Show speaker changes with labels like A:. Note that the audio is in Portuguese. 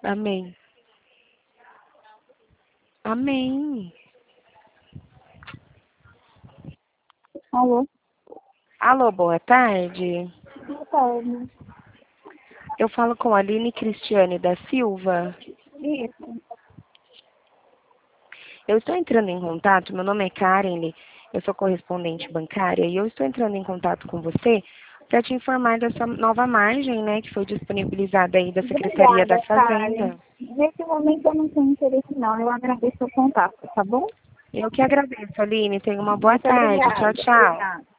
A: Amém. Amém.
B: Alô?
A: Alô, boa tarde.
B: Boa tarde.
A: Eu falo com a Aline Cristiane da Silva.
B: Isso.
A: Eu estou entrando em contato, meu nome é Karen, eu sou correspondente bancária e eu estou entrando em contato com você para te informar dessa nova margem, né, que foi disponibilizada aí da Secretaria da
B: Obrigada,
A: Fazenda.
B: Karen. Nesse momento eu não tenho interesse não. Eu agradeço o contato, tá bom?
A: Eu que agradeço, Aline. Tenha uma boa
B: Muito
A: tarde. Tchau,
B: obrigada.
A: tchau.
B: Obrigada.